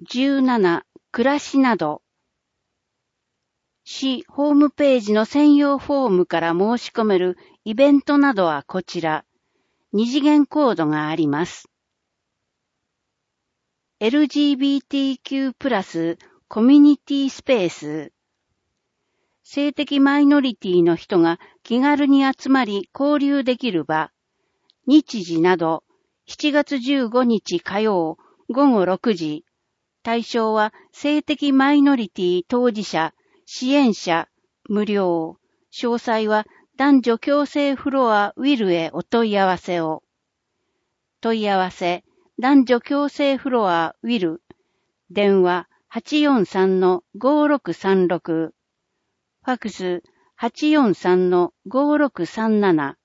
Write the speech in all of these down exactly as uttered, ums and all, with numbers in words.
じゅうなな、暮らしなど。市ホームページの専用フォームから申し込めるイベントなどはこちら。二次元コードがあります。エルジービーティーキュー プラスコミュニティスペース。性的マイノリティの人が気軽に集まり交流できる場。日時など、しちがつじゅうごにち火曜ごごろくじ。対象は性的マイノリティ当事者、支援者、無料。詳細は男女共生フロアウィルへお問い合わせを。問い合わせ、男女共生フロアウィル。電話 はちよんさんのごろくさんろく。ファクス はちよんさんのごろくさんなな。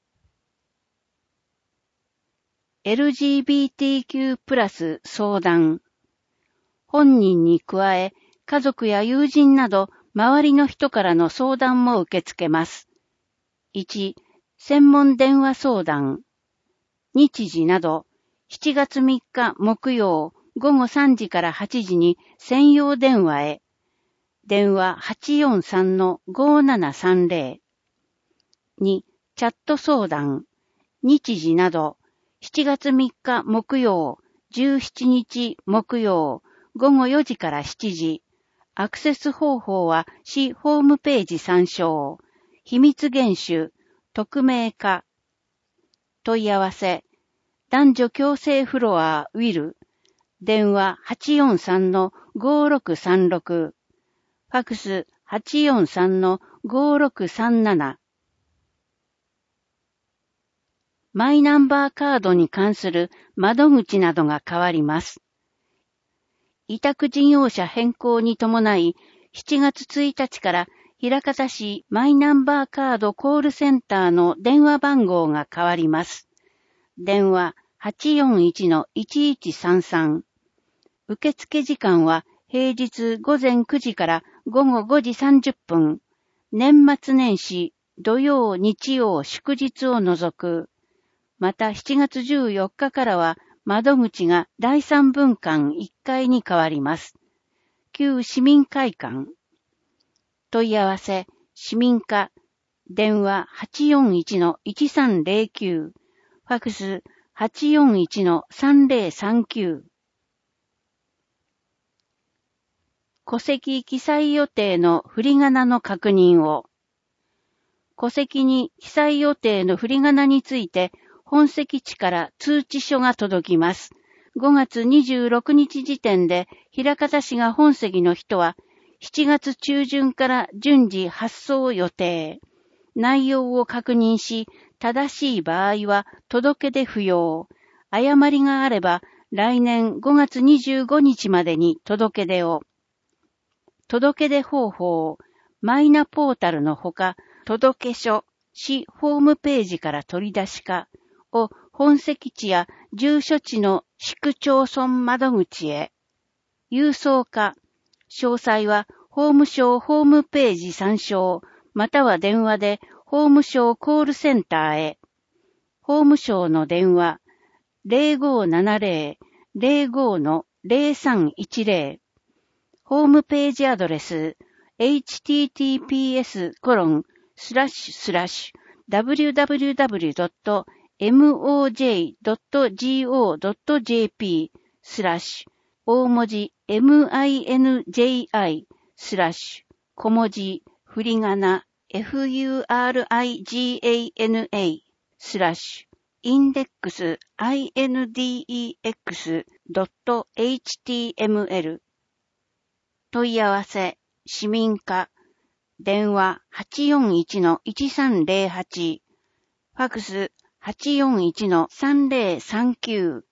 エルジービーティーキュー プラス相談。本人に加え、家族や友人など、周りの人からの相談も受け付けます。いち、専門電話相談。日時など、しちがつみっか木曜ごごさんじからはちじに専用電話へ。電話 はちよんさんのごななさんぜろ。に、チャット相談。日時など、しちがつみっか木曜、じゅうしちにち木曜、ごごよじからしちじ。アクセス方法は市ホームページ参照。秘密厳守、匿名化。問い合わせ。男女共生フロアウィル。電話 はちよんさんのごろくさんろく。ファクス はちよんさんのごろくさんなな。マイナンバーカードに関する窓口などが変わります。委託事業者変更に伴い、しちがつついたちから枚方市マイナンバーカードコールセンターの電話番号が変わります。電話 はちよんいちのいちいちさんさん。受付時間は平日ごぜんくじからごごごじさんじゅっぷん。年末年始、土曜、日曜、祝日を除く。またしちがつじゅうよっかからは窓口がだいさんぶんかんいっかいに変わります。旧市民会館。問い合わせ、市民課。電話 はちよんいちのいちさんぜろきゅう。ファクス はちよんいちのさんぜろさんきゅう。戸籍記載予定の振り仮名の確認を。戸籍に記載予定の振り仮名について、本籍地から通知書が届きます。ごがつにじゅうろくにち時点で、枚方市が本籍の人は、しちがつちゅうじゅんから順次発送予定。内容を確認し、正しい場合は届け出不要。誤りがあれば、来年ごがつにじゅうごにちまでに届け出を。届け出方法、マイナポータルのほか、届書、市ホームページから取り出しか、を本籍地や住所地の市区町村窓口へ。郵送か、詳細は法務省ホームページ参照、または電話で法務省コールセンターへ。法務省の電話 ゼロごななゼロ ゼロごのゼロさんいちゼロ。ホームページアドレス エイチティーティーピーエスコロンスラッシュスラッシュダブリューダブリューダブリュードットエムオージェードットジーオードットジェーピー スラッシュ大文字 エムアイエヌジェーアイ スラッシュ小文字振り仮名 エフユーアールアイジーエーエヌエー スラッシュインデックス アイエヌディーイーエックス ドット エイチティーエムエル 問い合わせ市民課電話 はちよんいちのいちさんぜろはち ファクス はちよんいちのさんぜろさんきゅう